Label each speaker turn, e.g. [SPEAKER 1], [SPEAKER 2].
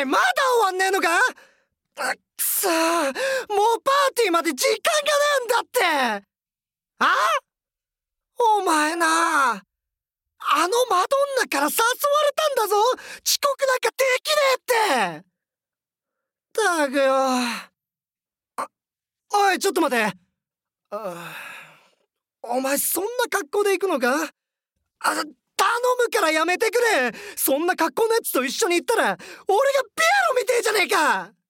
[SPEAKER 1] 前まだ終わんねえのか。くそー、もうパーティーまで時間がねえんだって。あ？お前な、あのマドンナから誘われたんだぞ。遅刻なんかできねえって。ったくよ。おい、ちょっと待て。お前そんな格好で行くのか。頼むからやめてくれ。そんな格好のやつと一緒に行ったら俺がピエロみてえじゃねえか。